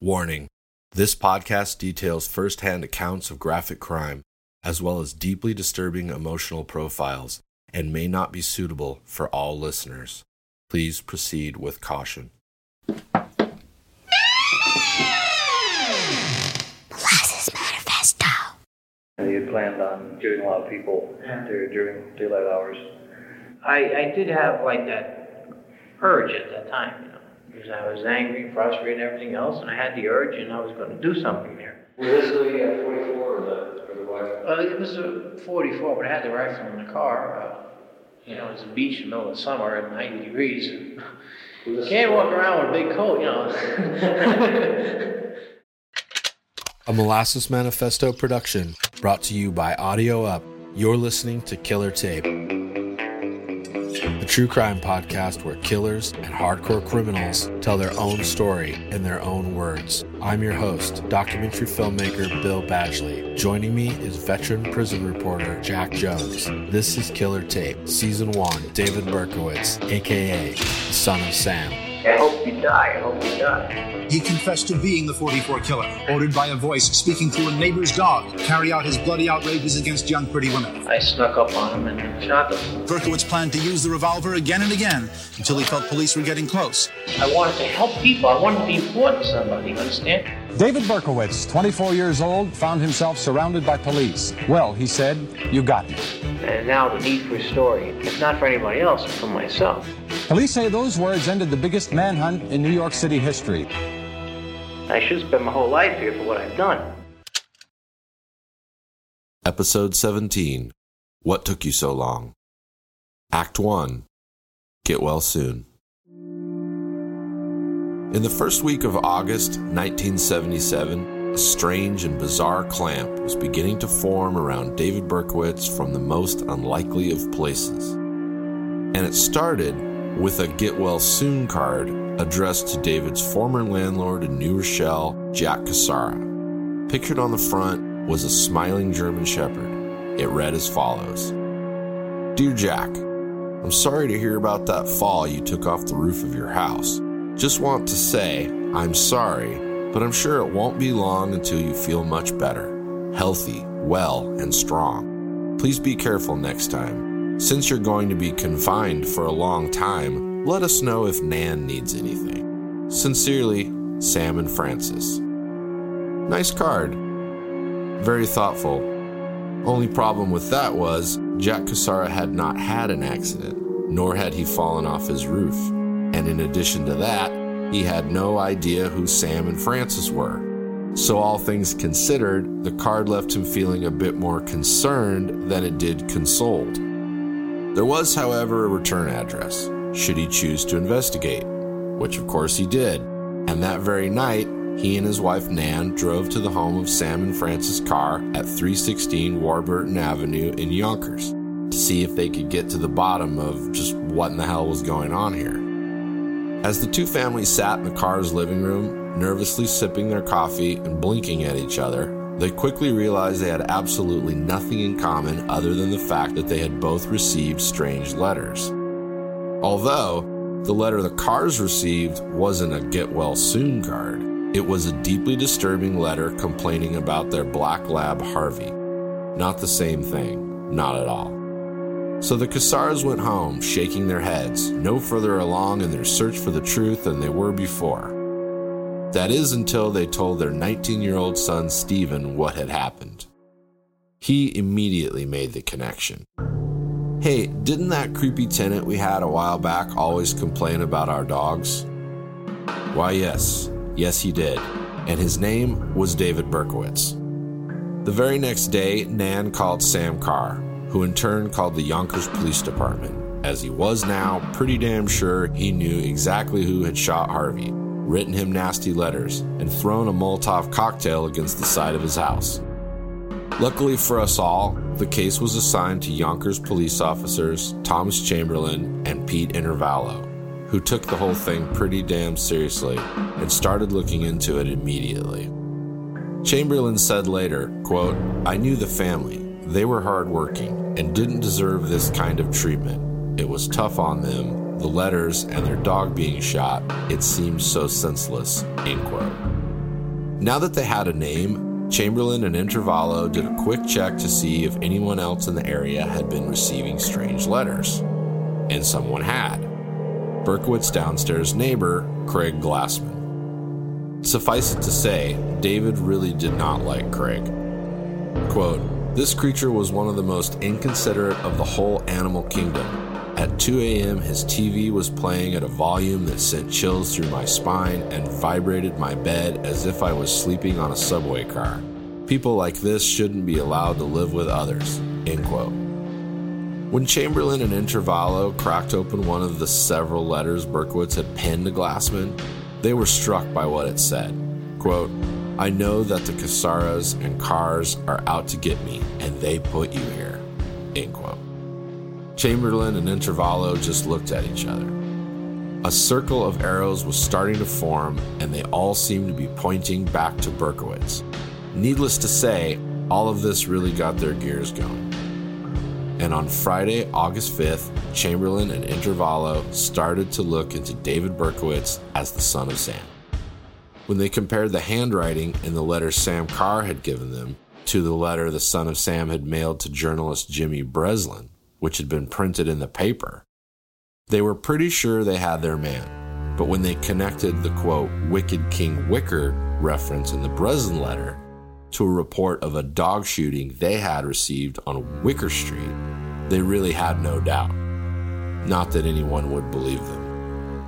Warning: this podcast details first-hand accounts of graphic crime, as well as deeply disturbing emotional profiles, and may not be suitable for all listeners. Please proceed with caution. Molasses Manifesto. You had planned on shooting a lot of people during daylight hours. I did have like that urge at that time, because I was angry, frustrated, and everything else, and I had the urge, and I was going to do something there. Was this the 44 or the rifle? It was a 44, but I had the rifle in the car. It was a beach in the middle of summer at 90 degrees. You can't walk around with a big coat, A Molasses Manifesto production brought to you by Audio Up. You're listening to Killer Tape, a true crime podcast where killers and hardcore criminals tell their own story in their own words. I'm your host, documentary filmmaker Bill Badgley. Joining me is veteran prison reporter Jack Jones. This is Killer Tape, Season 1, David Berkowitz, a.k.a. the son of Sam. I hope you die. He confessed to being the 44 killer, ordered by a voice speaking through a neighbor's dog to carry out his bloody outrages against young, pretty women. I snuck up on him and shot them. Berkowitz planned to use the revolver again and again until he felt police were getting close. I wanted to help people. I wanted to be important to somebody, you understand? David Berkowitz, 24 years old, found himself surrounded by police. Well, he said, "You got me." And now the need for a story. It's not for anybody else, it's for myself. Police say those words ended the biggest manhunt in New York City history. I should spend my whole life here for what I've done. Episode 17, What Took You So Long? Act 1, Get Well Soon. In the first week of August 1977, a strange and bizarre clamp was beginning to form around David Berkowitz from the most unlikely of places. And it started with a Get Well Soon card addressed to David's former landlord in New Rochelle, Jack Cassara. Pictured on the front was a smiling German Shepherd. It read as follows: Dear Jack, I'm sorry to hear about that fall you took off the roof of your house. Just want to say, I'm sorry, but I'm sure it won't be long until you feel much better, healthy, well, and strong. Please be careful next time. Since you're going to be confined for a long time, let us know if Nan needs anything. Sincerely, Sam and Francis. Nice card. Very thoughtful. Only problem with that was, Jack Cassara had not had an accident, nor had he fallen off his roof. And in addition to that, he had no idea who Sam and Francis were. So all things considered, the card left him feeling a bit more concerned than it did consoled. There was, however, a return address, should he choose to investigate, which of course he did. And that very night, he and his wife Nan drove to the home of Sam and Francis Carr at 316 Warburton Avenue in Yonkers to see if they could get to the bottom of just what in the hell was going on here. As the two families sat in the Carr's living room, nervously sipping their coffee and blinking at each other, they quickly realized they had absolutely nothing in common other than the fact that they had both received strange letters. Although, the letter the Carrs received wasn't a get well soon card. It was a deeply disturbing letter complaining about their black lab Harvey. Not the same thing. Not at all. So the Cassaras went home, shaking their heads, no further along in their search for the truth than they were before. That is until they told their 19-year-old son Stephen what had happened. He immediately made the connection. Hey, didn't that creepy tenant we had a while back always complain about our dogs? Why, yes. Yes, he did. And his name was David Berkowitz. The very next day, Nan called Sam Carr, who in turn called the Yonkers Police Department, as he was now pretty damn sure he knew exactly who had shot Harvey, written him nasty letters, and thrown a Molotov cocktail against the side of his house. Luckily for us all, the case was assigned to Yonkers police officers Thomas Chamberlain and Pete Intervallo, who took the whole thing pretty damn seriously and started looking into it immediately. Chamberlain said later, quote, I knew the family. They were hardworking and didn't deserve this kind of treatment. It was tough on them, the letters and their dog being shot, it seemed so senseless, end quote. Now that they had a name, Chamberlain and Intervallo did a quick check to see if anyone else in the area had been receiving strange letters. And someone had. Berkowitz's downstairs neighbor, Craig Glassman. Suffice it to say, David really did not like Craig. Quote, "This creature was one of the most inconsiderate of the whole animal kingdom. At 2 a.m., his TV was playing at a volume that sent chills through my spine and vibrated my bed as if I was sleeping on a subway car. People like this shouldn't be allowed to live with others." End quote. When Chamberlain and Intervallo cracked open one of the several letters Berkowitz had penned to Glassman, they were struck by what it said. Quote, "I know that the Casaras and Carrs are out to get me, and they put you here." End quote. Chamberlain and Intervallo just looked at each other. A circle of arrows was starting to form, and they all seemed to be pointing back to Berkowitz. Needless to say, all of this really got their gears going. And on Friday, August 5th, Chamberlain and Intervallo started to look into David Berkowitz as the son of Sam. When they compared the handwriting in the letter Sam Carr had given them to the letter the son of Sam had mailed to journalist Jimmy Breslin, which had been printed in the paper, they were pretty sure they had their man. But when they connected the, quote, "Wicked King Wicker" reference in the Breslin letter to a report of a dog shooting they had received on Wicker Street, they really had no doubt. Not that anyone would believe them.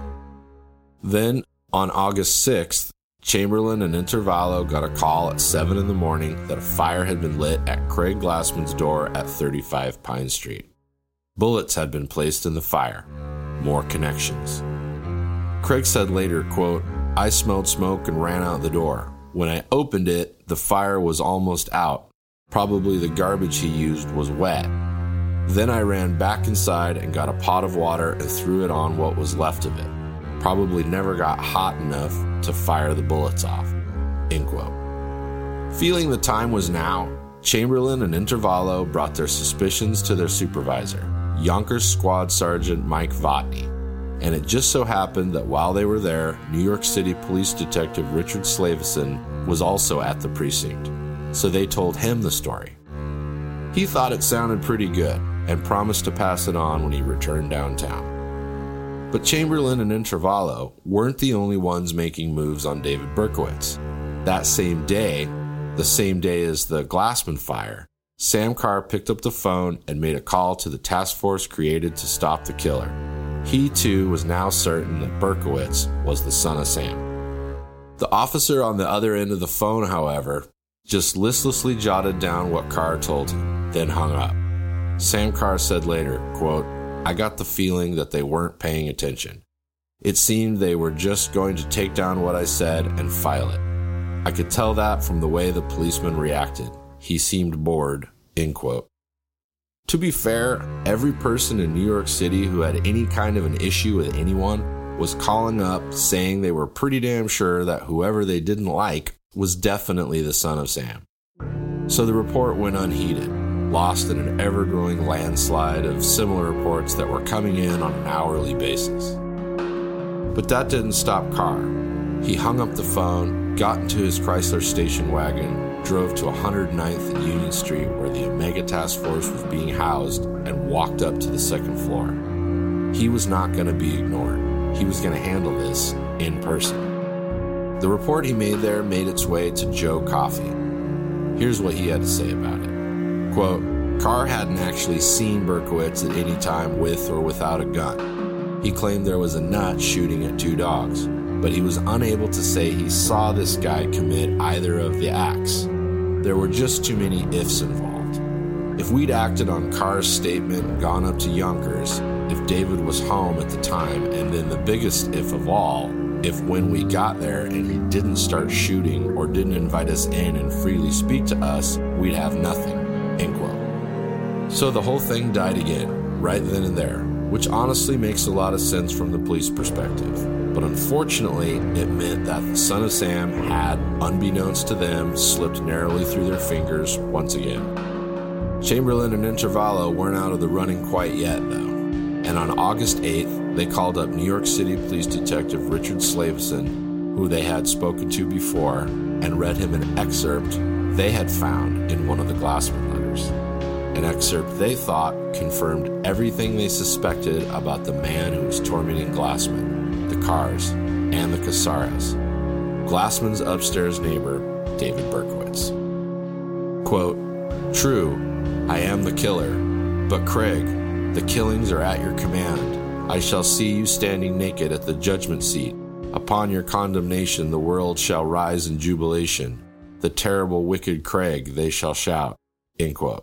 Then, on August 6th, Chamberlain and Intervallo got a call at 7 in the morning that a fire had been lit at Craig Glassman's door at 35 Pine Street. Bullets had been placed in the fire. More connections. Craig said later, quote, "I smelled smoke and ran out the door. When I opened it, the fire was almost out. Probably the garbage he used was wet. Then I ran back inside and got a pot of water and threw it on what was left of it. Probably never got hot enough to fire the bullets off." End quote. Feeling the time was now, Chamberlain and Intervallo brought their suspicions to their supervisor, Yonkers Squad Sergeant Mike Votney. And it just so happened that while they were there, New York City Police Detective Richard Slavison was also at the precinct. So they told him the story. He thought it sounded pretty good and promised to pass it on when he returned downtown. But Chamberlain and Intervallo weren't the only ones making moves on David Berkowitz. That same day, the same day as the Glassman fire, Sam Carr picked up the phone and made a call to the task force created to stop the killer. He, too, was now certain that Berkowitz was the son of Sam. The officer on the other end of the phone, however, just listlessly jotted down what Carr told him, then hung up. Sam Carr said later, quote, "I got the feeling that they weren't paying attention. It seemed they were just going to take down what I said and file it. I could tell that from the way the policeman reacted. He seemed bored." End quote. To be fair, every person in New York City who had any kind of an issue with anyone was calling up saying they were pretty damn sure that whoever they didn't like was definitely the son of Sam. So the report went unheeded, lost in an ever-growing landslide of similar reports that were coming in on an hourly basis. But that didn't stop Carr. He hung up the phone, got into his Chrysler station wagon, drove to 109th and Union Street where the Omega Task Force was being housed, and walked up to the second floor. He was not going to be ignored. He was going to handle this in person. The report he made there made its way to Joe Coffey. Here's what he had to say about it. Quote, "Carr hadn't actually seen Berkowitz at any time with or without a gun. He claimed there was a nut shooting at 2 dogs, but he was unable to say he saw this guy commit either of the acts. There were just too many ifs involved. If we'd acted on Carr's statement and gone up to Yonkers, if David was home at the time, and then the biggest if of all, if when we got there and he didn't start shooting or didn't invite us in and freely speak to us, we'd have nothing." End quote. So the whole thing died again, right then and there, which honestly makes a lot of sense from the police perspective. But unfortunately, it meant that the son of Sam had, unbeknownst to them, slipped narrowly through their fingers once again. Chamberlain and Intervallo weren't out of the running quite yet, though. And on August 8th, they called up New York City Police Detective Richard Slavison, who they had spoken to before, and read him an excerpt they had found in one of the Glassman letters. An excerpt they thought confirmed everything they suspected about the man who was tormenting Glassman, the Carrs, and the Casares. Glassman's upstairs neighbor, David Berkowitz. Quote, "True, I am the killer, but Craig, the killings are at your command. I shall see you standing naked at the judgment seat. Upon your condemnation the world shall rise in jubilation. The terrible wicked Craig, they shall shout." End quote.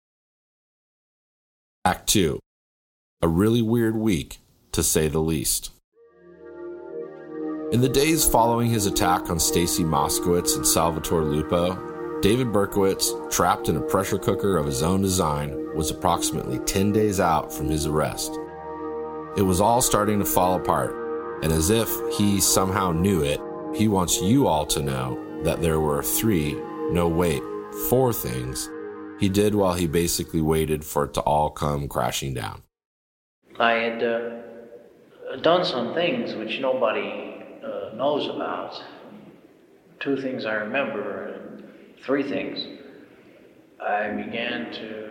Act 2. A really weird week, to say the least. In the days following his attack on Stacy Moskowitz and Salvatore Lupo, David Berkowitz, trapped in a pressure cooker of his own design, was approximately 10 days out from his arrest. It was all starting to fall apart, and as if he somehow knew it, he wants you all to know that there were 4 things he did while he basically waited for it to all come crashing down. I had done some things which nobody knows about. 2 things I remember, 3 things. I began to,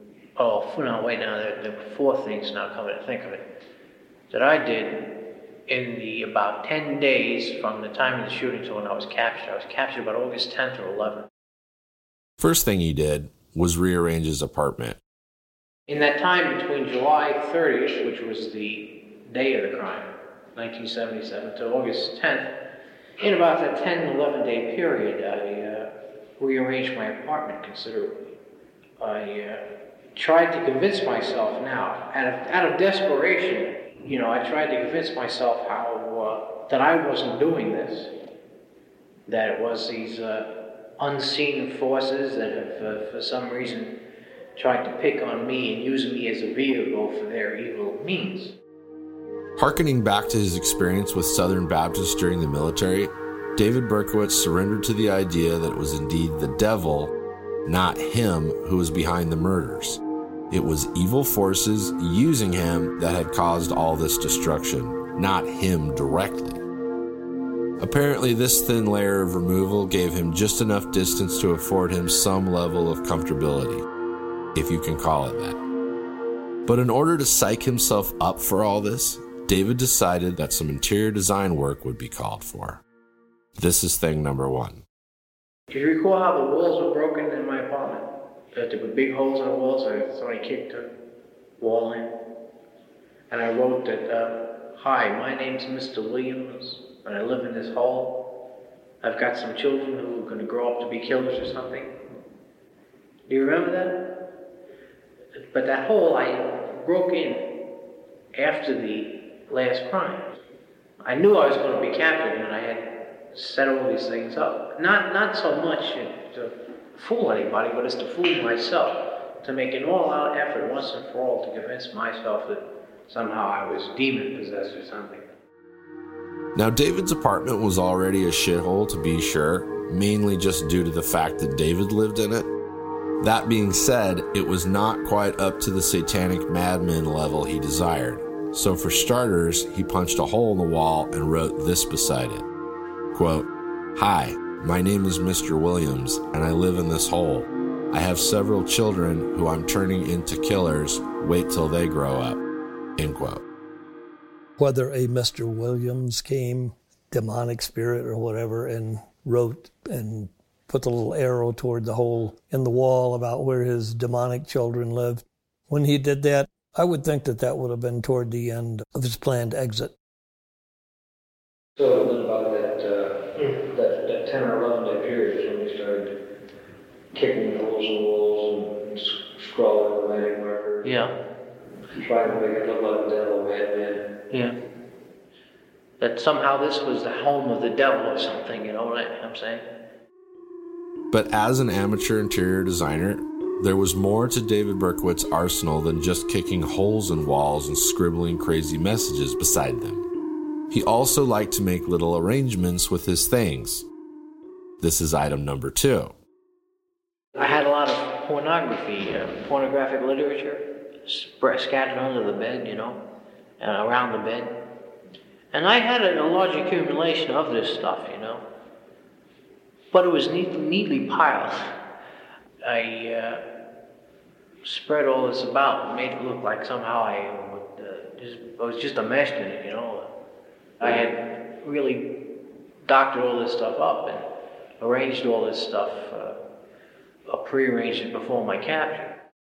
there were 4 things now coming to think of it, that I did in the about 10 days from the time of the shooting to when I was captured. I was captured about August 10th or 11th. First thing he did was rearrange his apartment. In that time between July 30th, which was the day of the crime, 1977, to August 10th, in about that 10, 11-day period, I rearranged my apartment considerably. I tried to convince myself now, out of desperation, I tried to convince myself that I wasn't doing this, that it was these unseen forces that have, for some reason, tried to pick on me and use me as a vehicle for their evil means. Harkening back to his experience with Southern Baptists during the military, David Berkowitz surrendered to the idea that it was indeed the devil, not him, who was behind the murders. It was evil forces using him that had caused all this destruction, not him directly. Apparently, this thin layer of removal gave him just enough distance to afford him some level of comfortability, if you can call it that. But in order to psych himself up for all this, David decided that some interior design work would be called for. This is thing number 1. Do you recall how the walls were broken in my apartment? There were big holes in the walls, so somebody kicked a wall in. And I wrote that, "Hi, my name's Mr. Williams, and I live in this hole. I've got some children who are going to grow up to be killers or something." Do you remember that? But that hole I broke in after the last crime. I knew I was going to be captured, and I had set all these things up. Not so much to fool anybody, but as to fool myself, to make an all-out effort once and for all to convince myself that somehow I was demon-possessed or something. Now, David's apartment was already a shithole, to be sure, mainly just due to the fact that David lived in it. That being said, it was not quite up to the satanic madman level he desired. So for starters, he punched a hole in the wall and wrote this beside it. Quote, "Hi, my name is Mr. Williams, and I live in this hole. I have several children who I'm turning into killers. Wait till they grow up." End quote. Whether a Mr. Williams came, demonic spirit or whatever, and wrote and put the little arrow toward the hole in the wall about where his demonic children lived. When he did that, I would think that would have been toward the end of his planned exit. So it was about that 10 or 11 day period is when we started kicking holes in the walls and scrawling the magic marker. Yeah. Trying to make it look like the devil madman. Yeah. That somehow this was the home of the devil or something, you know what I'm saying? But as an amateur interior designer, there was more to David Berkowitz's arsenal than just kicking holes in walls and scribbling crazy messages beside them. He also liked to make little arrangements with his things. This is item number 2. I had a lot of pornographic literature scattered under the bed, and around the bed. And I had a large accumulation of this stuff, but it was neatly piled. I spread all this about and made it look like somehow I was just a mess in it, I had really doctored all this stuff up and arranged all this stuff, prearranged it before my capture.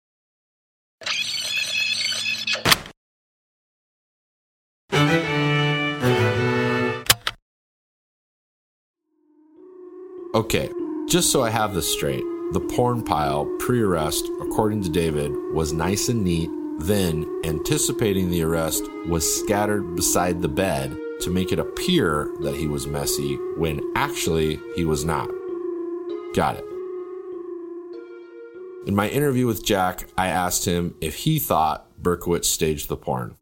Okay, just so I have this straight, the porn pile pre-arrest, according to David, was nice and neat, then, anticipating the arrest, was scattered beside the bed to make it appear that he was messy when actually he was not. Got it. In my interview with Jack, I asked him if he thought Berkowitz staged the porn.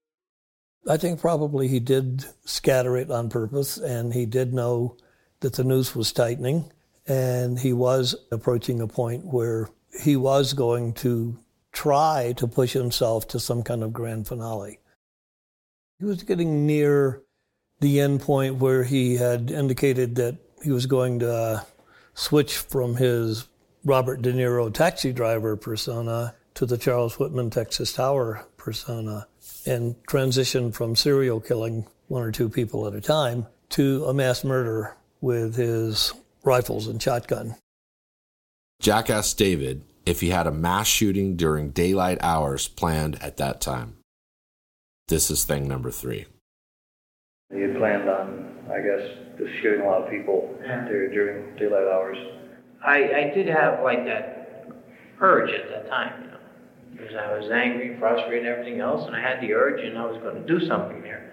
I think probably he did scatter it on purpose, and he did know that the noose was tightening, and he was approaching a point where he was going to try to push himself to some kind of grand finale. He was getting near the end point where he had indicated that he was going to switch from his Robert De Niro taxi driver persona to the Charles Whitman Texas Tower persona, and transition from serial killing one or two people at a time to a mass murder with his rifles and shotgun. Jack asked David if he had a mass shooting during daylight hours planned at that time. This is thing number 3. You had planned on, I guess, just shooting a lot of people during daylight hours. I did have like that urge at that time, because I was angry, frustrated, and everything else, and I had the urge, and I was going to do something there.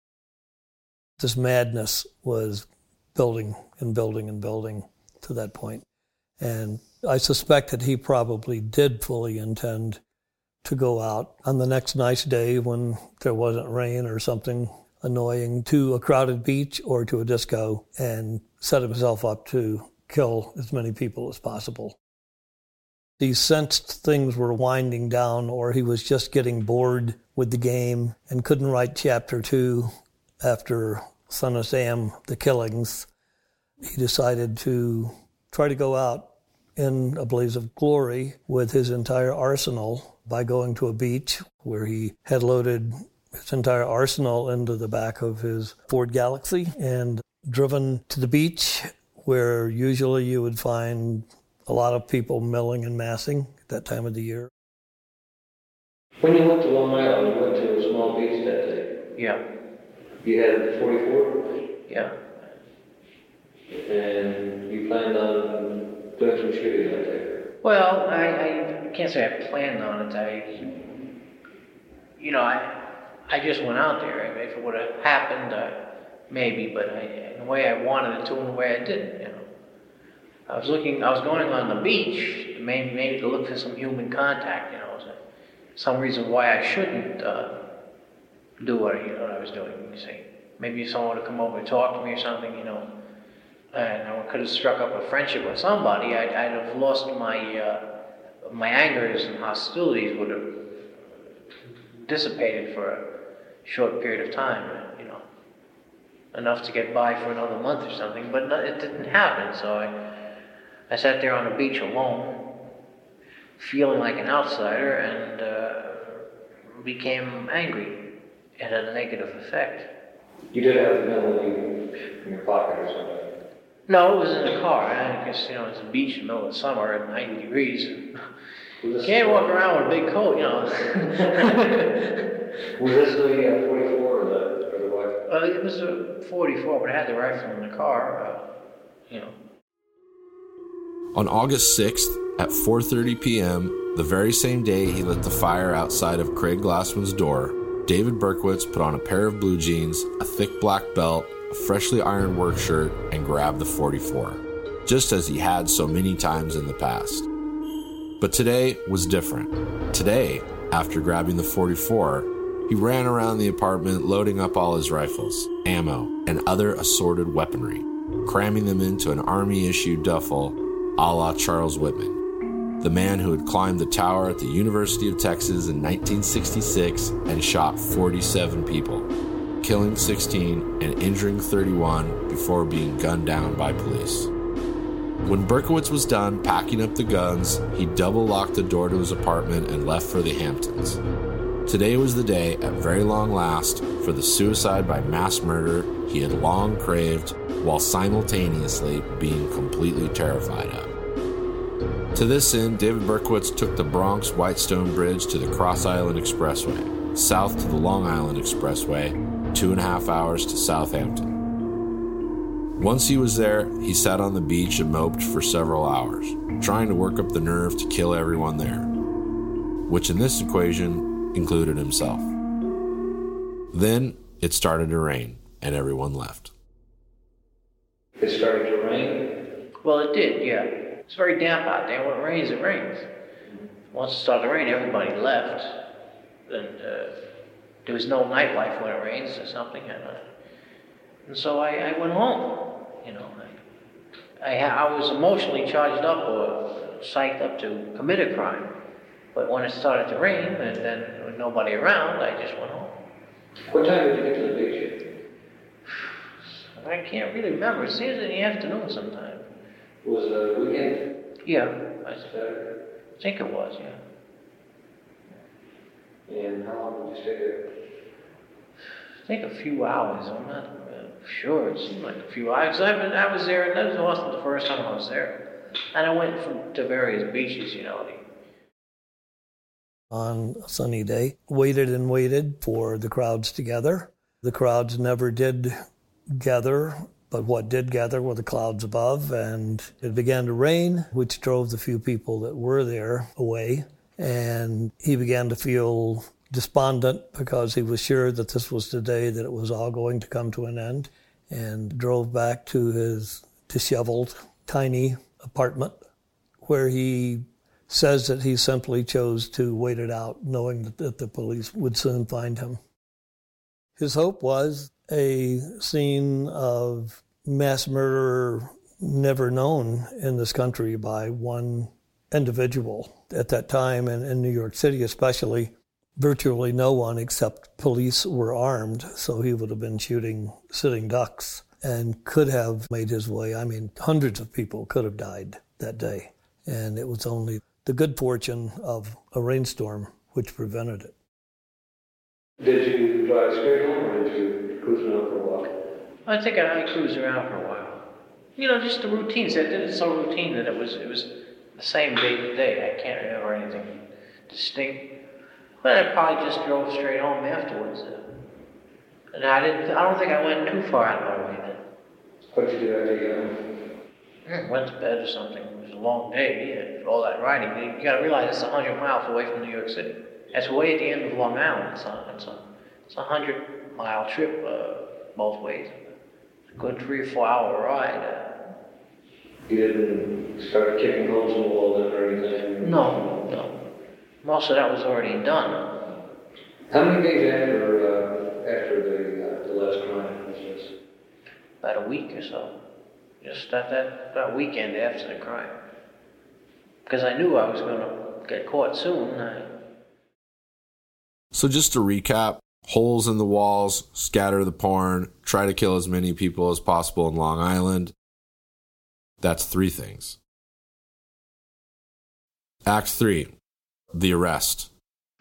This madness was building and building and building to that point. And I suspect that he probably did fully intend to go out on the next nice day when there wasn't rain or something annoying to a crowded beach or to a disco and set himself up to kill as many people as possible. He sensed things were winding down, or he was just getting bored with the game and couldn't write chapter 2 after Son of Sam, The Killings. He decided to try to go out in a blaze of glory with his entire arsenal by going to a beach where he had loaded his entire arsenal into the back of his Ford Galaxy and driven to the beach where usually you would find a lot of people milling and massing at that time of the year. When you went to Long Island, you went to a small beach that day. Yeah. You had a 44? Yeah. And you planned on doing some shooting that day? Well, I can't say I planned on it. I just went out there. I mean, if it would have happened, maybe, but in the way I wanted it to and the way I didn't, I was going on the beach, maybe to look for some human contact, some reason why I shouldn't do what I was doing, you see. Maybe someone would come over and talk to me or something, and I could have struck up a friendship with somebody. I'd have lost my angers and hostilities would have dissipated for a short period of time, enough to get by for another month or something, but it didn't happen, so I sat there on the beach alone, feeling like an outsider, and became angry. It had a negative effect. You did have the gun in your pocket or something? No, it was in the car. I guess, it's a beach in the middle of summer at 90 degrees. You can't walk around with a big coat, Was this the 44 or the what? It was a 44, but I had the rifle in the car, On August 6th at 4:30 p.m., the very same day he lit the fire outside of Craig Glassman's door, David Berkowitz put on a pair of blue jeans, a thick black belt, a freshly ironed work shirt, and grabbed the 44, just as he had so many times in the past. But today was different. Today, after grabbing the 44, he ran around the apartment loading up all his rifles, ammo, and other assorted weaponry, cramming them into an Army-issued duffel a la Charles Whitman, the man who had climbed the tower at the University of Texas in 1966 and shot 47 people. killing 16 and injuring 31 before being gunned down by police. When Berkowitz was done packing up the guns, he double-locked the door to his apartment and left for the Hamptons. Today was the day, at very long last, for the suicide by mass murder he had long craved while simultaneously being completely terrified of. To this end, David Berkowitz took the Bronx Whitestone Bridge to the Cross Island Expressway, south to the Long Island Expressway, 2.5 hours to Southampton. Once he was there, he sat on the beach and moped for several hours, trying to work up the nerve to kill everyone there, which in this equation included himself. Then it started to rain, and everyone left. It started to rain? Well, it did, yeah. It's very damp out there. When it rains, it rains. Once it started to rain, everybody left. And there was no nightlife when it rains or something. And so I went home. You know, I was emotionally charged up or psyched up to commit a crime. But when it started to rain, and then with nobody around, I just went home. What time did you get to the beach? I can't really remember. It seems in the afternoon sometime. Was it a weekend? Yeah, Saturday? I think it was, yeah. And how long did you stay there? I think a few hours. I'm not sure. It seemed like a few hours. I was there, and that wasn't the first time I was there. And I went to various beaches, you know. On a sunny day, waited and waited for the crowds to gather. The crowds never did gather, but what did gather were the clouds above, and it began to rain, which drove the few people that were there away. And he began to feel despondent because he was sure that this was the day that it was all going to come to an end, and drove back to his disheveled, tiny apartment, where he says that he simply chose to wait it out, knowing that the police would soon find him. His hope was a scene of mass murder never known in this country by one individual. At that time, in New York City especially, virtually no one except police were armed, so he would have been shooting sitting ducks and could have made his way. I mean, hundreds of people could have died that day, and it was only the good fortune of a rainstorm which prevented it. Did you drive straight home, or did you cruise around for a while? I think I cruised around for a while. You know, just the routines. I did it so routine that it was the same day to day. I can't remember anything distinct. But I probably just drove straight home afterwards. And I don't think I went too far out of my way then. What did you do after you got home? Went to bed or something. It was a long day, and all that riding. You got to realize it's 100 miles away from New York City. That's way at the end of Long Island. It's a 100-mile trip both ways. It's a good 3 or 4 hour ride. You didn't start kicking holes in the wall then or anything? No. Most of that was already done. How many days after the last crime was this? About a week or so. Just that weekend after the crime. Because I knew I was going to get caught soon. So just to recap, holes in the walls, scatter the porn, try to kill as many people as possible in Long Island. That's 3 things. Act 3, the arrest.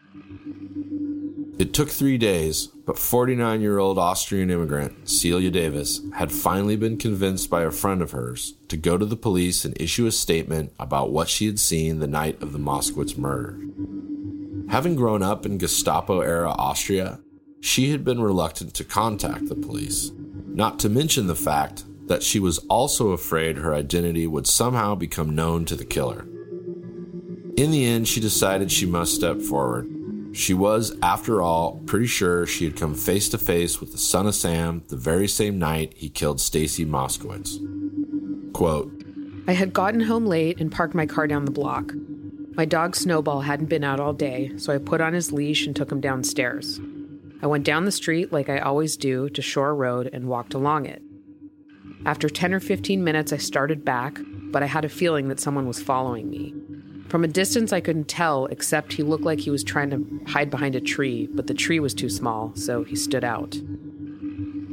It took 3 days, but 49-year-old Austrian immigrant Celia Davis had finally been convinced by a friend of hers to go to the police and issue a statement about what she had seen the night of the Moskowitz murder. Having grown up in Gestapo-era Austria, she had been reluctant to contact the police, not to mention the fact that she was also afraid her identity would somehow become known to the killer. In the end, she decided she must step forward. She was, after all, pretty sure she had come face to face with the son of Sam the very same night he killed Stacy Moskowitz. Quote, I had gotten home late and parked my car down the block. My dog Snowball hadn't been out all day, so I put on his leash and took him downstairs. I went down the street like I always do to Shore Road and walked along it. After 10 or 15 minutes, I started back, but I had a feeling that someone was following me. From a distance, I couldn't tell, except he looked like he was trying to hide behind a tree, but the tree was too small, so he stood out.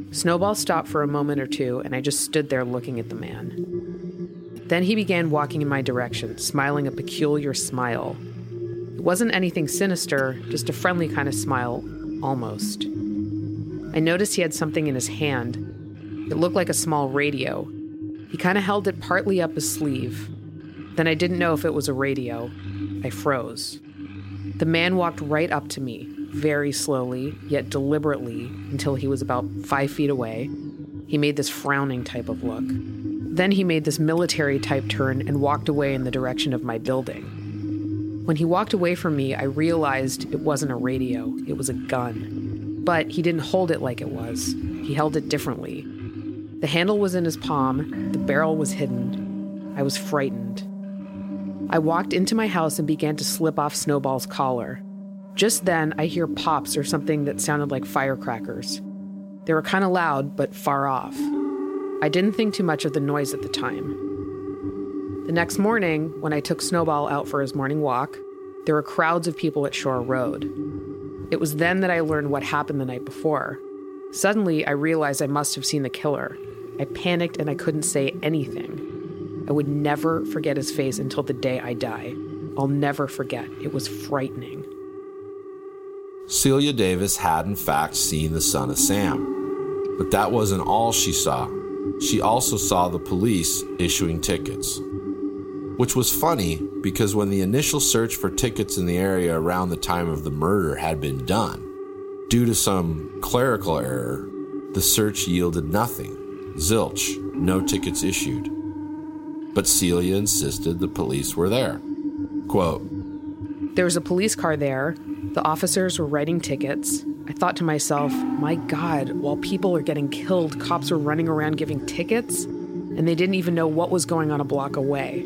Snowball stopped for a moment or two, and I just stood there looking at the man. Then he began walking in my direction, smiling a peculiar smile. It wasn't anything sinister, just a friendly kind of smile, almost. I noticed he had something in his hand. It looked like a small radio. He kind of held it partly up his sleeve. Then I didn't know if it was a radio. I froze. The man walked right up to me, very slowly, yet deliberately, until he was about 5 feet away. He made this frowning type of look. Then he made this military-type turn and walked away in the direction of my building. When he walked away from me, I realized it wasn't a radio, it was a gun. But he didn't hold it like it was. He held it differently. The handle was in his palm, the barrel was hidden. I was frightened. I walked into my house and began to slip off Snowball's collar. Just then, I hear pops or something that sounded like firecrackers. They were kind of loud, but far off. I didn't think too much of the noise at the time. The next morning, when I took Snowball out for his morning walk, there were crowds of people at Shore Road. It was then that I learned what happened the night before. Suddenly, I realized I must have seen the killer. I panicked and I couldn't say anything. I would never forget his face until the day I die. I'll never forget. It was frightening. Celia Davis had in fact seen the son of Sam. But that wasn't all she saw. She also saw the police issuing tickets. Which was funny because when the initial search for tickets in the area around the time of the murder had been done, due to some clerical error, the search yielded nothing. Zilch, no tickets issued. But Celia insisted the police were there. Quote, "There was a police car there. The officers were writing tickets. I thought to myself, my God, while people are getting killed, cops are running around giving tickets? And they didn't even know what was going on a block away."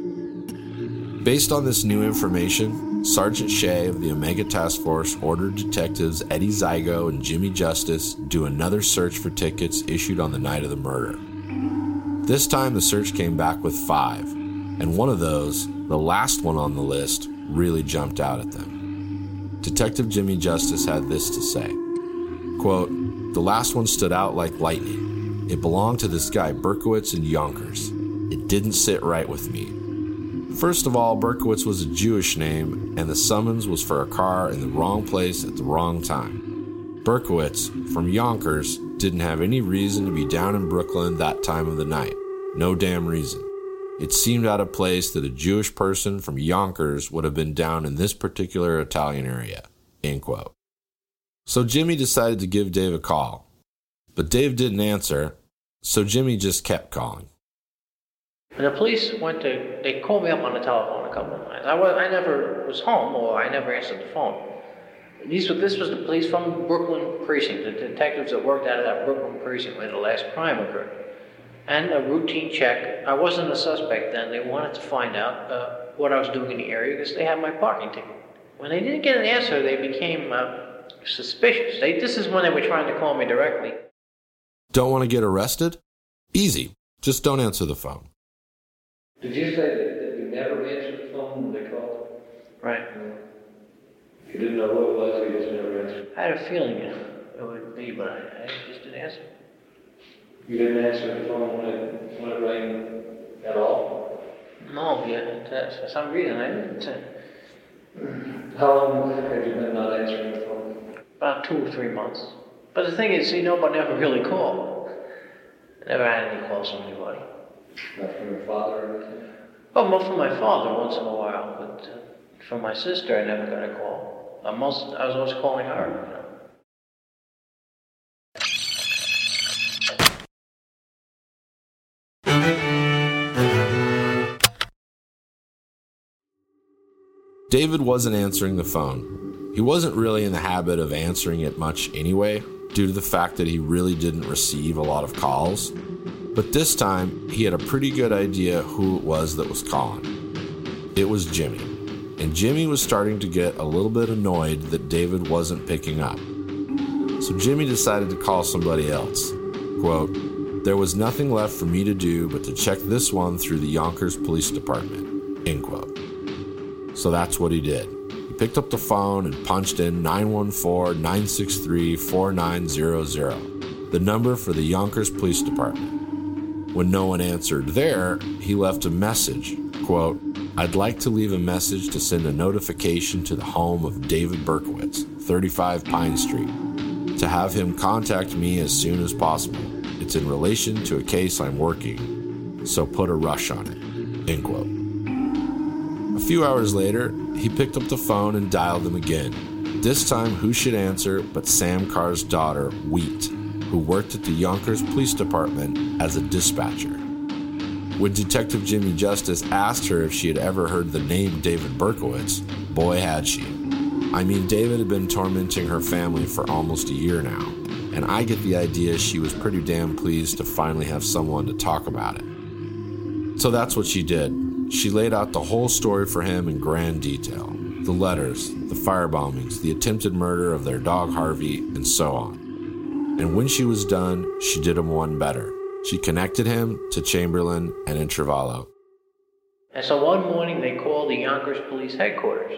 Based on this new information, Sergeant Shea of the Omega Task Force ordered detectives Eddie Zygo and Jimmy Justice do another search for tickets issued on the night of the murder. This time the search came back with 5, and one of those, the last one on the list, really jumped out at them. Detective Jimmy Justice had this to say, quote, "The last one stood out like lightning. It belonged to this guy Berkowitz in Yonkers. It didn't sit right with me. First of all, Berkowitz was a Jewish name, and the summons was for a car in the wrong place at the wrong time. Berkowitz, from Yonkers, didn't have any reason to be down in Brooklyn that time of the night. No damn reason. It seemed out of place that a Jewish person from Yonkers would have been down in this particular Italian area." End quote. So Jimmy decided to give Dave a call. But Dave didn't answer, so Jimmy just kept calling. And the police they called me up on the telephone a couple of times. I never was home, or I never answered the phone. This was the police from Brooklyn Precinct, the detectives that worked out of that Brooklyn Precinct where the last crime occurred. And a routine check. I wasn't a suspect then. They wanted to find out what I was doing in the area because they had my parking ticket. When they didn't get an answer, they became suspicious. This is when they were trying to call me directly. Don't want to get arrested? Easy. Just don't answer the phone. Did you say that you never answered the phone when they called? Right. You didn't know what it was, you just never answered. I had a feeling it would be, but I just didn't answer. You didn't answer the phone when it rang at all? No, for some reason I didn't. How long have you been not answering the phone? About 2 or 3 months. But the thing is, nobody never really called. I never had any calls from anybody. Not from your father or anything? Oh, well, from my father once in a while, but from my sister I never got a call. I was always calling her, David wasn't answering the phone. He wasn't really in the habit of answering it much anyway, due to the fact that he really didn't receive a lot of calls. But this time, he had a pretty good idea who it was that was calling. It was Jimmy. And Jimmy was starting to get a little bit annoyed that David wasn't picking up. So Jimmy decided to call somebody else. Quote, "There was nothing left for me to do but to check this one through the Yonkers Police Department." End quote. So that's what he did. He picked up the phone and punched in 914-963-4900. the number for the Yonkers Police Department. When no one answered there, he left a message, quote, "I'd like to leave a message to send a notification to the home of David Berkowitz, 35 Pine Street, to have him contact me as soon as possible. It's in relation to a case I'm working, so put a rush on it," end quote. A few hours later, he picked up the phone and dialed them again. This time, who should answer but Sam Carr's daughter, Wheat, who worked at the Yonkers Police Department as a dispatcher. When Detective Jimmy Justice asked her if she had ever heard the name David Berkowitz, boy had she. I mean, David had been tormenting her family for almost a year now, and I get the idea she was pretty damn pleased to finally have someone to talk about it. So that's what she did. She laid out the whole story for him in grand detail. The letters, the firebombings, the attempted murder of their dog Harvey, and so on. And when she was done, she did him one better. She connected him to Chamberlain and Intervallo. And so one morning they called the Yonkers Police Headquarters.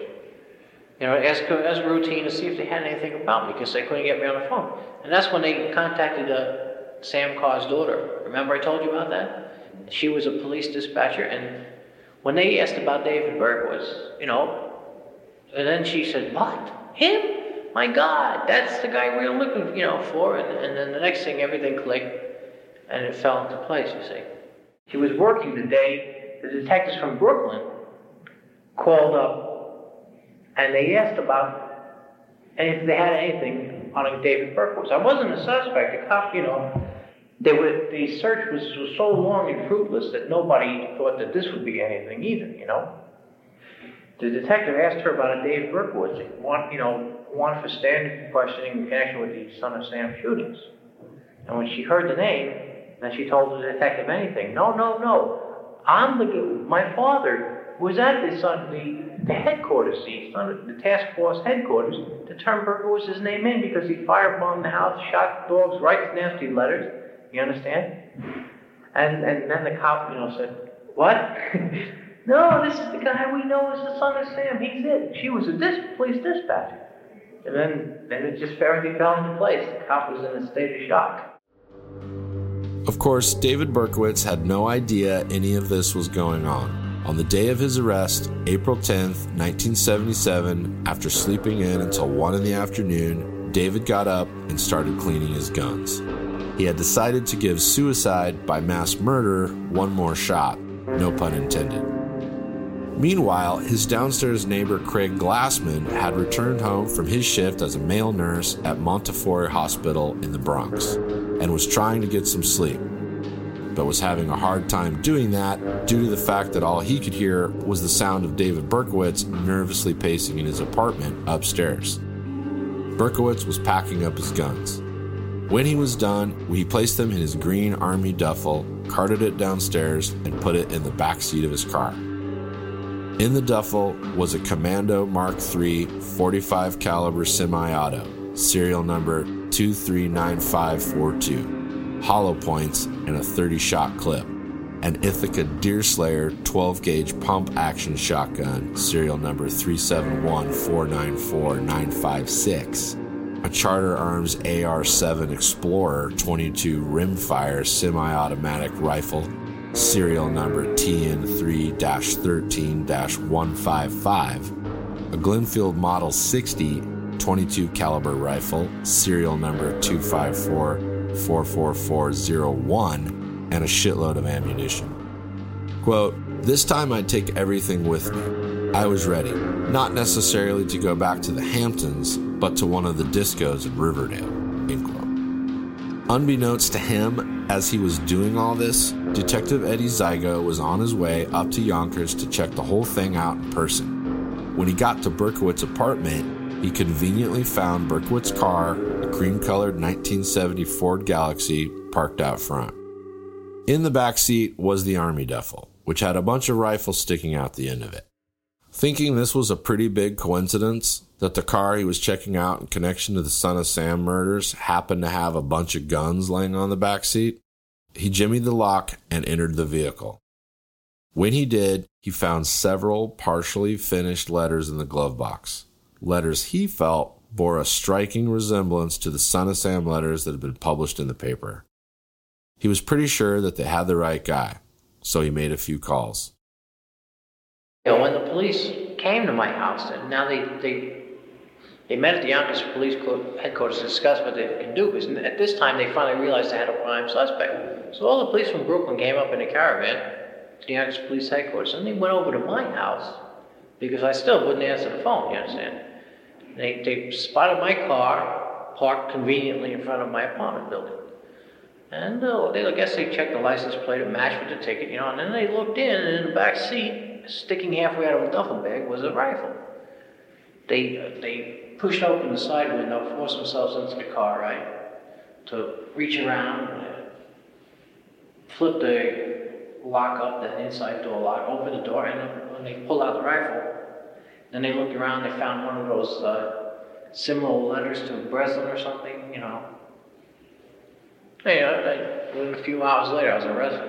As routine to see if they had anything about me, because they couldn't get me on the phone. And that's when they contacted Sam Carr's daughter. Remember I told you about that? She was a police dispatcher, and when they asked about David Berkowitz, and then she said, "What? Him? My God, that's the guy we were looking, for." And then the next thing, everything clicked, and it fell into place, you see. She was working the day the detectives from Brooklyn called up, and they asked about if they had anything on David Berkowitz. I wasn't a suspect. The cop, the search was so long and fruitless that nobody thought that this would be anything either, The detective asked her about a Dave Berkowitz, wanted for standard questioning in connection with the Son of Sam shootings. And when she heard the name, then she told the detective anything. No. My father was at the headquarters, the task force headquarters, to turn Berkowitz's name in because he firebombed the house, shot dogs, writes nasty letters. You understand? And then the cop, said, "What?" "No, this is the guy we know as the Son of Sam. He's it." She was a police dispatcher. And then it just everything fell into place. The cop was in a state of shock. Of course, David Berkowitz had no idea any of this was going on. On the day of his arrest, April 10th, 1977, after sleeping in until 1 in the afternoon, David got up and started cleaning his guns. He had decided to give suicide by mass murder one more shot, no pun intended. Meanwhile, his downstairs neighbor Craig Glassman had returned home from his shift as a male nurse at Montefiore Hospital in the Bronx and was trying to get some sleep, but was having a hard time doing that due to the fact that all he could hear was the sound of David Berkowitz nervously pacing in his apartment upstairs. Berkowitz was packing up his guns. When he was done, he placed them in his green army duffel, carted it downstairs, and put it in the back seat of his car. In the duffel was a Commando Mark III 45 caliber semi-auto, serial number 239542, hollow points, and a 30-shot clip, an Ithaca Deerslayer 12-gauge pump-action shotgun, serial number 371494956, a Charter Arms AR-7 Explorer 22 rimfire semi-automatic rifle, serial number TN3-13-155, a Glenfield Model 60 22 caliber rifle, serial number 254-44401, and a shitload of ammunition. Quote, "This time I'd take everything with me. I was ready, not necessarily to go back to the Hamptons, but to one of the discos in Riverdale," end quote. Unbeknownst to him, as he was doing all this, Detective Eddie Zygo was on his way up to Yonkers to check the whole thing out in person. When he got to Berkowitz's apartment, he conveniently found Berkowitz's car, a cream-colored 1970 Ford Galaxy, parked out front. In the back seat was the army duffel, which had a bunch of rifles sticking out the end of it. Thinking this was a pretty big coincidence, that the car he was checking out in connection to the Son of Sam murders happened to have a bunch of guns laying on the back seat, he jimmied the lock and entered the vehicle. When he did, he found several partially finished letters in the glove box. Letters he felt bore a striking resemblance to the Son of Sam letters that had been published in the paper. He was pretty sure that they had the right guy, so he made a few calls. When the police came to my house, and now they met at the Yonkers Police Headquarters to discuss what they could do, because at this time they finally realized they had a prime suspect. So all the police from Brooklyn came up in a caravan to the Yonkers Police Headquarters, and they went over to my house, because I still wouldn't answer the phone, you understand? They spotted my car parked conveniently in front of my apartment building. And I guess they checked the license plate and matched with the ticket, and then they looked in, and in the back seat, sticking halfway out of a duffel bag, was a rifle. They pushed open the side window, forced themselves into the car, right, to reach around, flip the lock up, the inside door lock, open the door, and when they pulled out the rifle, then they looked around, they found one of those similar letters to Breslin or something, Within a few hours later, I was arrested.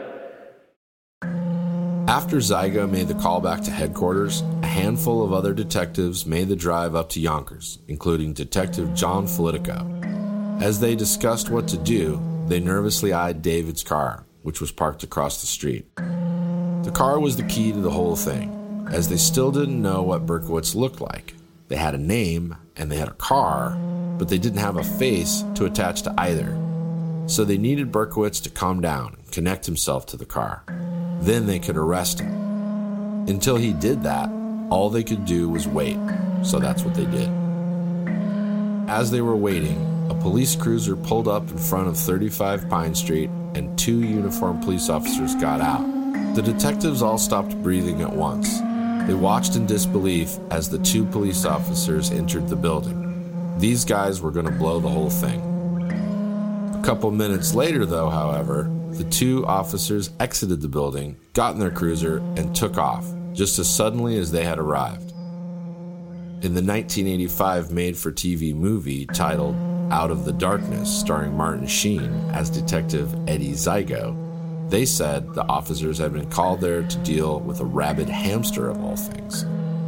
After Zygo made the call back to headquarters, a handful of other detectives made the drive up to Yonkers, including Detective John Politico. As they discussed what to do, they nervously eyed David's car, which was parked across the street. The car was the key to the whole thing, as they still didn't know what Berkowitz looked like. They had a name, and they had a car, but they didn't have a face to attach to either. So they needed Berkowitz to calm down and connect himself to the car. Then they could arrest him. Until he did that, all they could do was wait, so that's what they did. As they were waiting, a police cruiser pulled up in front of 35 Pine Street, and 2 uniformed police officers got out. The detectives all stopped breathing at once. They watched in disbelief as the 2 police officers entered the building. These guys were going to blow the whole thing. A couple minutes later, though, however, the 2 officers exited the building, got in their cruiser, and took off, just as suddenly as they had arrived. In the 1985 made-for-TV movie titled Out of the Darkness, starring Martin Sheen as Detective Eddie Zygo, they said the officers had been called there to deal with a rabid hamster of all things.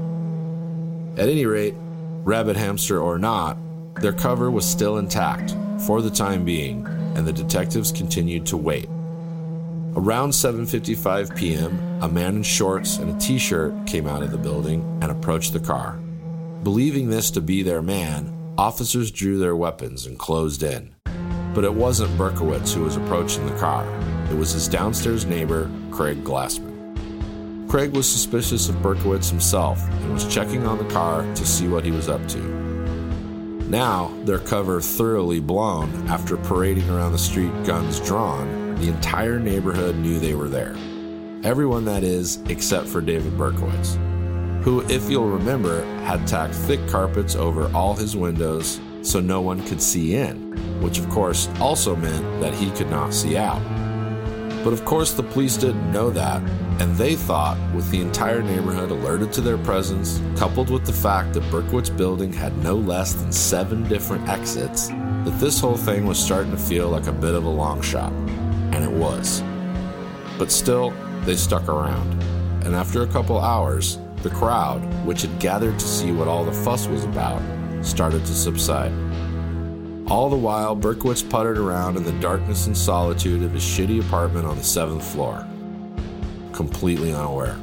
At any rate, rabid hamster or not, their cover was still intact, for the time being, and the detectives continued to wait. Around 7:55 p.m., a man in shorts and a t-shirt came out of the building and approached the car. Believing this to be their man, officers drew their weapons and closed in. But it wasn't Berkowitz who was approaching the car. It was his downstairs neighbor, Craig Glassman. Craig was suspicious of Berkowitz himself and was checking on the car to see what he was up to. Now, their cover thoroughly blown after parading around the street guns drawn, the entire neighborhood knew they were there. Everyone, that is, except for David Berkowitz, who, if you'll remember, had tacked thick carpets over all his windows so no one could see in, which of course also meant that he could not see out. But of course the police didn't know that, and they thought, with the entire neighborhood alerted to their presence, coupled with the fact that Berkowitz building had no less than 7 different exits, that this whole thing was starting to feel like a bit of a long shot. And it was. But still, they stuck around. And after a couple hours, the crowd, which had gathered to see what all the fuss was about, started to subside. All the while, Berkowitz puttered around in the darkness and solitude of his shitty apartment on the 7th floor, completely unaware.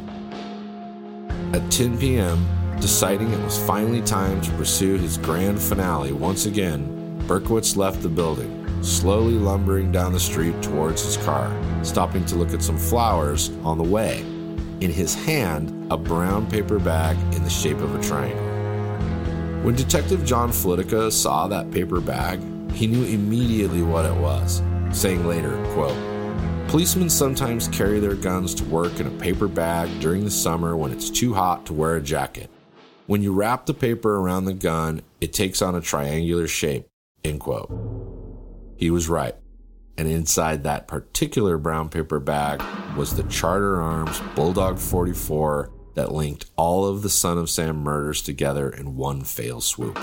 At 10 p.m., deciding it was finally time to pursue his grand finale once again, Berkowitz left the building, slowly lumbering down the street towards his car, stopping to look at some flowers on the way. In his hand, a brown paper bag in the shape of a triangle. When Detective John Politico saw that paper bag, he knew immediately what it was, saying later, quote, "Policemen sometimes carry their guns to work in a paper bag during the summer when it's too hot to wear a jacket. When you wrap the paper around the gun, it takes on a triangular shape," end quote. He was right, and inside that particular brown paper bag was the Charter Arms Bulldog 44 that linked all of the Son of Sam murders together in one fell swoop.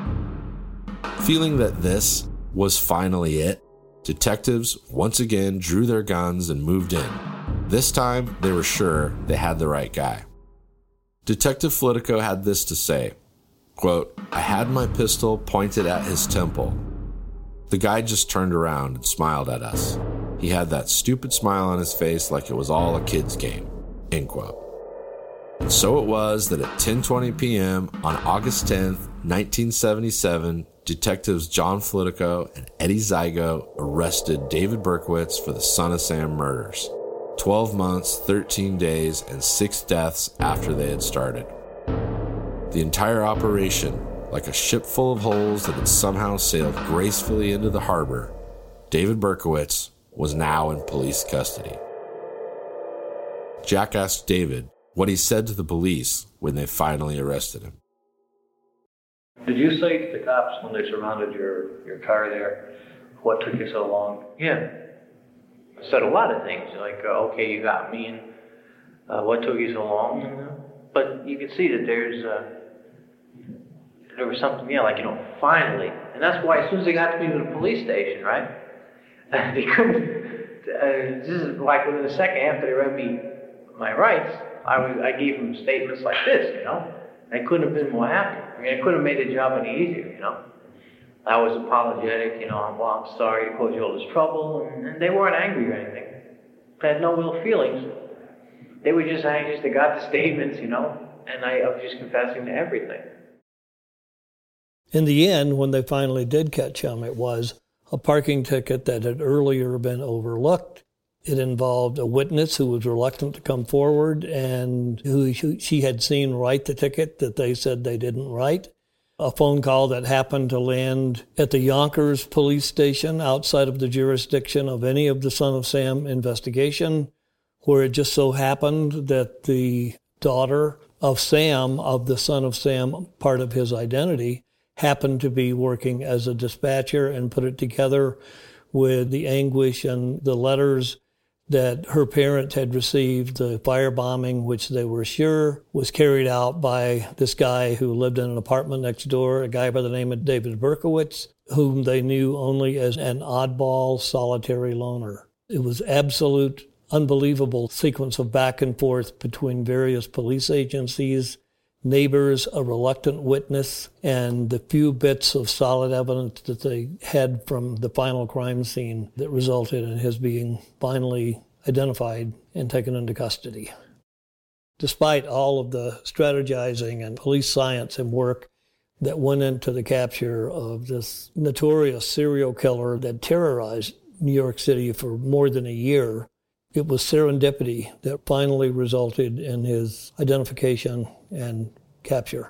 Feeling that this was finally it, detectives once again drew their guns and moved in. This time, they were sure they had the right guy. Detective Politico had this to say, Quote, I had my pistol pointed at his temple. The guy just turned around and smiled at us. He had that stupid smile on his face like it was all a kid's game. End quote. And so it was that at 10:20 p.m. on August 10th, 1977, detectives John Politico and Eddie Zygo arrested David Berkowitz for the Son of Sam murders. 12 months, 13 days, and 6 deaths after they had started. The entire operation, like a ship full of holes that had somehow sailed gracefully into the harbor, David Berkowitz was now in police custody. Jack asked David what he said to the police when they finally arrested him. Did you say to the cops when they surrounded your car there, what took you so long? Yeah. I said a lot of things, like, okay, you got me, and what took you so long? Mm-hmm. But you can see that there was something, like, finally. And that's why as soon as they got me to the police station, right, they couldn't, this is like within a second after they read me my rights, I gave them statements like this, I couldn't have been more happy. I couldn't have made the job any easier, I was apologetic, I'm sorry to cause you all this trouble, and they weren't angry or anything. They had no real feelings. They were just anxious. They got the statements, and I was just confessing to everything. In the end, when they finally did catch him, it was a parking ticket that had earlier been overlooked. It involved a witness who was reluctant to come forward and who she had seen write the ticket that they said they didn't write. A phone call that happened to land at the Yonkers police station outside of the jurisdiction of any of the Son of Sam investigation, where it just so happened that the daughter of Sam, of the Son of Sam, part of his identity, happened to be working as a dispatcher, and put it together with the anguish and the letters that her parents had received, the firebombing, which they were sure was carried out by this guy who lived in an apartment next door, a guy by the name of David Berkowitz, whom they knew only as an oddball, solitary loner. It was absolute, unbelievable sequence of back and forth between various police agencies, neighbors, a reluctant witness, and the few bits of solid evidence that they had from the final crime scene that resulted in his being finally identified and taken into custody. Despite all of the strategizing and police science and work that went into the capture of this notorious serial killer that terrorized New York City for more than a year, it was serendipity that finally resulted in his identification and capture.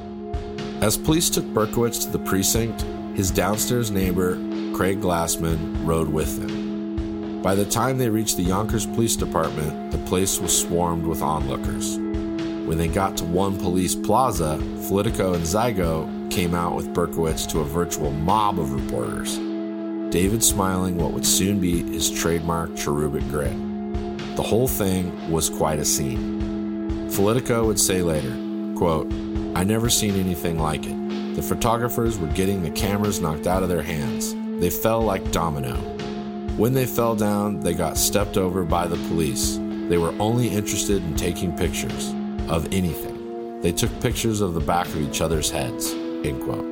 As police took Berkowitz to the precinct, his downstairs neighbor, Craig Glassman, rode with him. By the time they reached the Yonkers Police Department, the place was swarmed with onlookers. When they got to One Police Plaza, Politico and Zygo came out with Berkowitz to a virtual mob of reporters, David smiling what would soon be his trademark cherubic grin. The whole thing was quite a scene. Politico would say later, quote, I never seen anything like it. The photographers were getting the cameras knocked out of their hands. They fell like domino. When they fell down, they got stepped over by the police. They were only interested in taking pictures of anything. They took pictures of the back of each other's heads, end quote.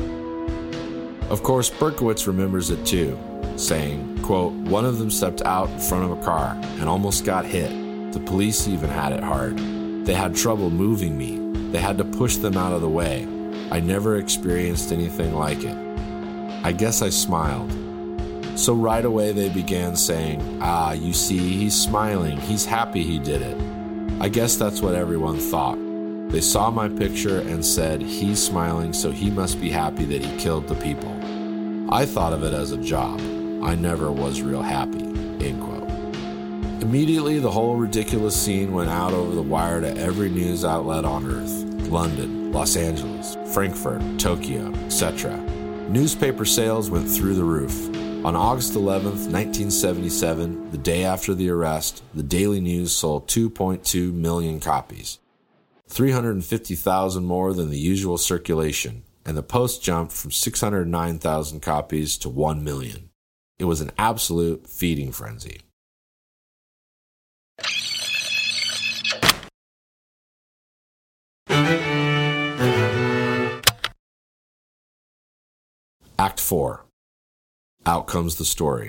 Of course, Berkowitz remembers it too, saying, quote, one of them stepped out in front of a car and almost got hit. The police even had it hard. They had trouble moving me. They had to push them out of the way. I never experienced anything like it. I guess I smiled. So right away they began saying, you see, he's smiling. He's happy he did it. I guess that's what everyone thought. They saw my picture and said, he's smiling, so he must be happy that he killed the people. I thought of it as a job. I never was real happy, end quote. Immediately, the whole ridiculous scene went out over the wire to every news outlet on Earth. London, Los Angeles, Frankfurt, Tokyo, etc. Newspaper sales went through the roof. On August 11th, 1977, the day after the arrest, the Daily News sold 2.2 million copies, 350,000 more than the usual circulation, and the Post jumped from 609,000 copies to 1 million. It was an absolute feeding frenzy. Act 4. Out comes the story.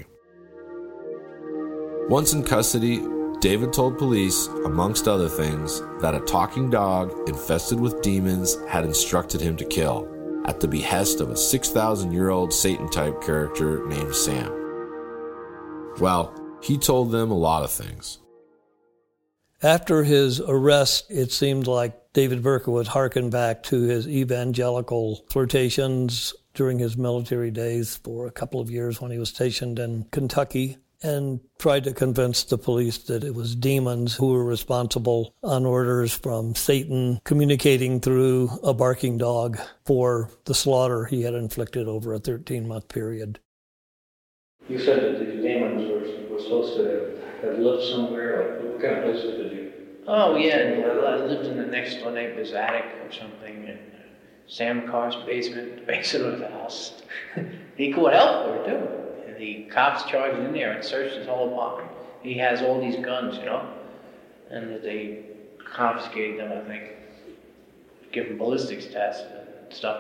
Once in custody, David told police, amongst other things, that a talking dog infested with demons had instructed him to kill, at the behest of a 6,000-year-old Satan-type character named Sam. Well, he told them a lot of things. After his arrest, it seemed like David Berkowitz harkened back to his evangelical flirtations during his military days for a couple of years when he was stationed in Kentucky, and tried to convince the police that it was demons who were responsible on orders from Satan communicating through a barking dog for the slaughter he had inflicted over a 13-month period. You said that these demons were supposed to have lived somewhere. Like, what kind of places did you? Oh, yeah, I lived in the next door neighbor's attic or something, and Sam Carr's basement, the basement of the house. He caught help for it, too. The cops charged in there and searched his whole apartment. He has all these guns, and they confiscated them, I think. Give him ballistics tests and stuff,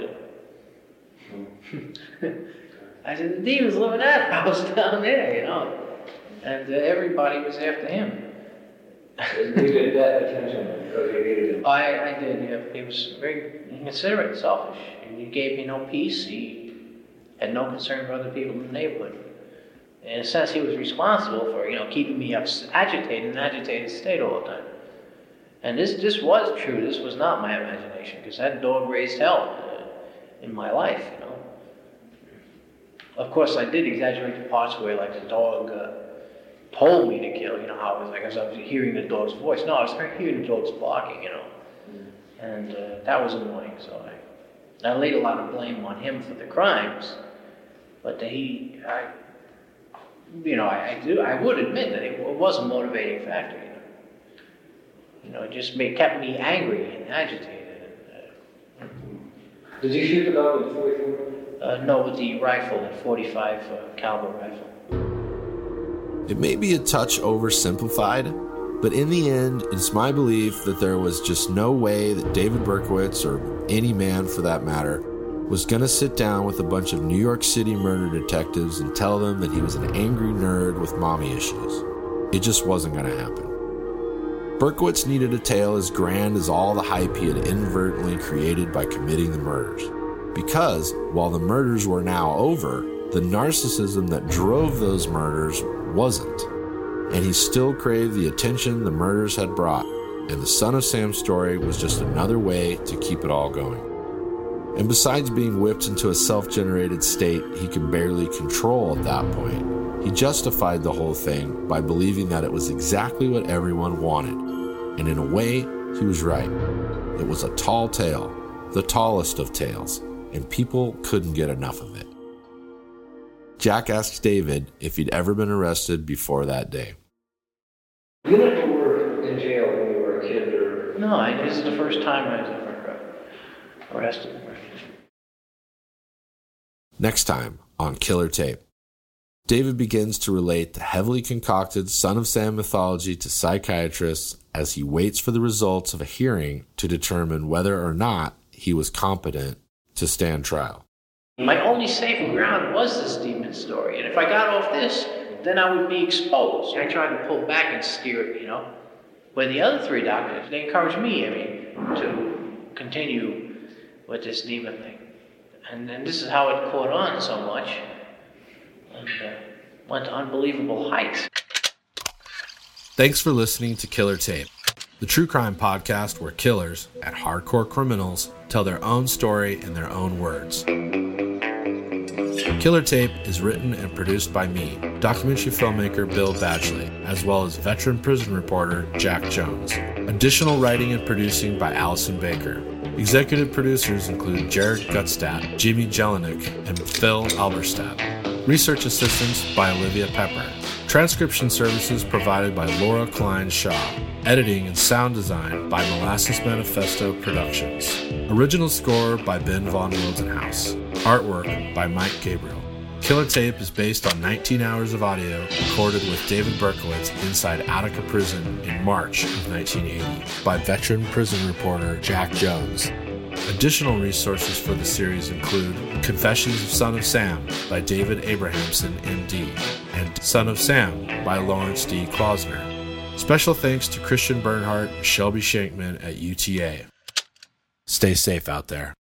I said, the demons live in that house down there, and everybody was after him. You did that attention because you needed him. I did, yeah. He was very inconsiderate and selfish. And he gave me no peace. He had no concern for other people in the neighborhood. In a sense, he was responsible for, keeping me agitated in an agitated state all the time. And this was true. This was not my imagination, because that dog raised hell in my life, Of course, I did exaggerate the parts where, like, the dog told me to kill, how it was like, as I was hearing the dog's voice. No, I was hearing the dog's barking, And that was annoying, so I laid a lot of blame on him for the crimes. But I would admit that it was a motivating factor, It just kept me angry and agitated. Did you shoot the dog with a 44? No, with the rifle, the 45 caliber rifle. It may be a touch oversimplified, but in the end, it's my belief that there was just no way that David Berkowitz, or any man for that matter, was going to sit down with a bunch of New York City murder detectives and tell them that he was an angry nerd with mommy issues. It just wasn't going to happen. Berkowitz needed a tale as grand as all the hype he had inadvertently created by committing the murders. Because, while the murders were now over, the narcissism that drove those murders wasn't. And he still craved the attention the murders had brought, and the Son of Sam story was just another way to keep it all going. And besides being whipped into a self-generated state he could barely control at that point, he justified the whole thing by believing that it was exactly what everyone wanted. And in a way, he was right. It was a tall tale, the tallest of tales, and people couldn't get enough of it. Jack asked David if he'd ever been arrested before that day. You never were in jail when you were a kid, or? No, this is the first time I was ever arrested. Next time on Killer Tape, David begins to relate the heavily concocted Son of Sam mythology to psychiatrists as he waits for the results of a hearing to determine whether or not he was competent to stand trial. My only safe ground was this demon story, and if I got off this, then I would be exposed. I tried to pull back and steer it, Where the other three doctors, they encouraged me, to continue with this demon thing. And then this is how it caught on so much, and went to unbelievable heights. Thanks for listening to Killer Tape, the true crime podcast where killers and hardcore criminals tell their own story in their own words. Killer Tape is written and produced by me, documentary filmmaker Bill Badgley, as well as veteran prison reporter Jack Jones. Additional writing and producing by Allison Baker. Executive producers include Jared Gutstadt, Jimmy Jelinek, and Phil Alberstadt. Research assistance by Olivia Pepper. Transcription services provided by Laura Klein Shaw. Editing and sound design by Molasses Manifesto Productions. Original score by Ben Von Wildenhouse. Artwork by Mike Gabriel. Killer Tape is based on 19 hours of audio recorded with David Berkowitz inside Attica Prison in March of 1980 by veteran prison reporter Jack Jones. Additional resources for the series include Confessions of Son of Sam by David Abrahamson, MD, and Son of Sam by Lawrence D. Klausner. Special thanks to Christian Bernhardt and Shelby Shankman at UTA. Stay safe out there.